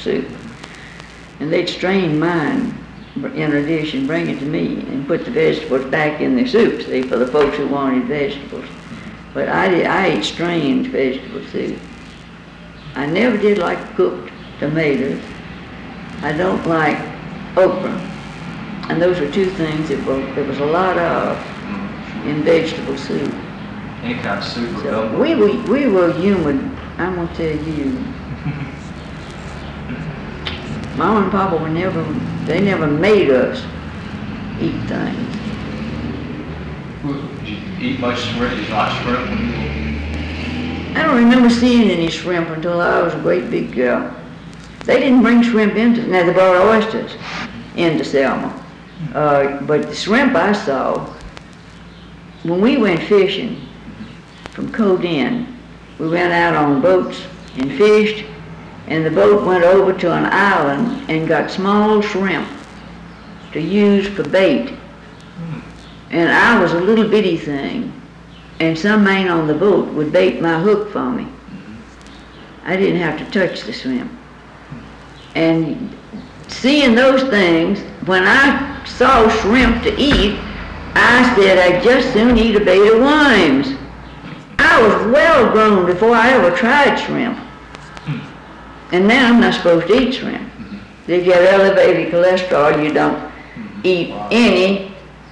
soup. And they'd strain mine in a dish and bring it to me and put the vegetables back in the soup, see, for the folks who wanted vegetables. But I ate strained vegetable soup. I never did like cooked tomatoes. I don't like okra. And those are two things that there was a lot of in vegetable soup. Any kind of soup or So gumbo? we were human, I'm going to tell you. Mom and Papa they never made us eat things. Did you eat much shrimp? Did you like shrimp when you were? I don't remember seeing any shrimp until I was a great big girl. They didn't bring shrimp now they brought oysters into Selma. But the shrimp I saw, when we went fishing from Coden, we went out on boats and fished, and the boat went over to an island and got small shrimp to use for bait. And I was a little bitty thing, and some man on the boat would bait my hook for me. I didn't have to touch the shrimp. And seeing those things, when I saw shrimp to eat, I said I'd just soon eat a bait of worms. I was well grown before I ever tried shrimp. And now I'm not supposed to eat shrimp. If you have elevated cholesterol, you don't eat any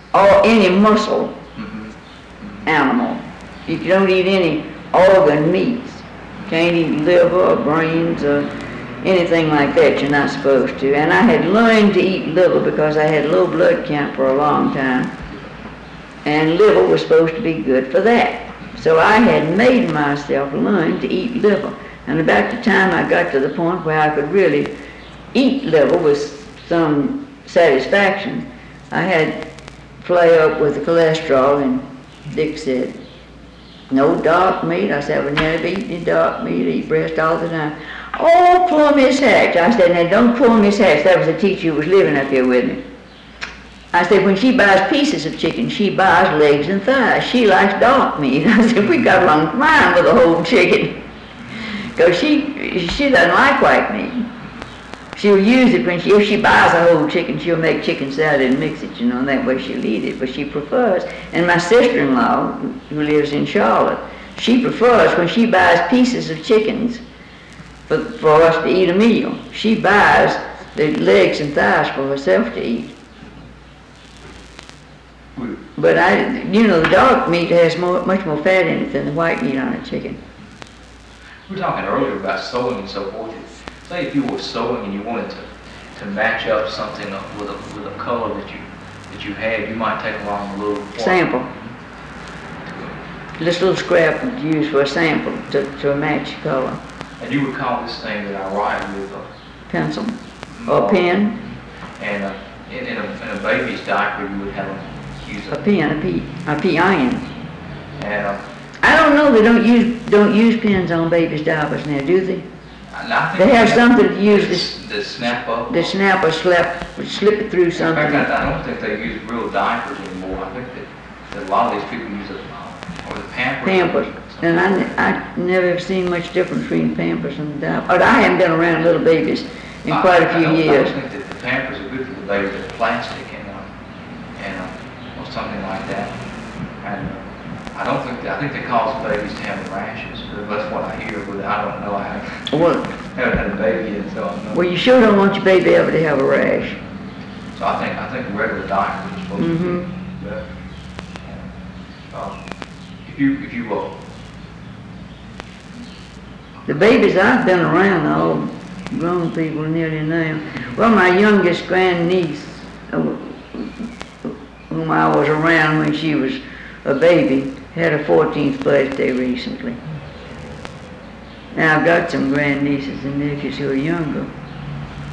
muscle animal. You don't eat any organ meats. Can't eat liver or brains or anything like that. You're not supposed to. And I had learned to eat liver because I had low blood count for a long time. And liver was supposed to be good for that. So I had made myself learn to eat liver. And about the time I got to the point where I could really eat liver with some satisfaction, I had flare up with the cholesterol, and Dick said, no dark meat. I said, I would never eat any dark meat, eat breast all the time. Oh, poor Miss Hatch. I said, now don't poor Miss Hatch. That was the teacher who was living up here with me. I said, when she buys pieces of chicken, she buys legs and thighs. She likes dark meat. I said, we got along fine with the whole chicken. Because she doesn't like white meat. She'll use it if she buys a whole chicken, she'll make chicken salad and mix it, and that way she'll eat it. But she prefers, and my sister-in-law, who lives in Charlotte, she prefers when she buys pieces of chickens for us to eat a meal, she buys the legs and thighs for herself to eat. But the dark meat has much more fat in it than the white meat on a chicken. We were talking earlier about sewing and so forth. Say if you were sewing and you wanted to match up something with a color that you had, you might take along a little sample. This little scrap would use for a sample to match color. And you would call this thing that I write with a pencil or a pen. And in a baby's diaper, you would use a pen, a peon. And I don't know. They don't use pens on babies' diapers now, do they? They have something to use the snap up. The snap or slip it through something. In fact, I don't think they use real diapers anymore. I think that a lot of these people use or the Pampers. Pampers. And I never have seen much difference between Pampers and diapers. But I haven't been around little babies in quite a few years. I don't think that the Pampers are good for the baby. They're plastic or something like that. And I think they cause babies to have rashes. That's what I hear, but I don't know. I haven't had a baby yet, so I don't know. Well, you sure don't want your baby ever to have a rash. So I think regular diapers are supposed to be better. If you the babies I've been around, all grown people nearly now. Well, my youngest grandniece, whom I was around when she was a baby, had her 14th birthday recently. Now I've got some grandnieces and nephews who are younger.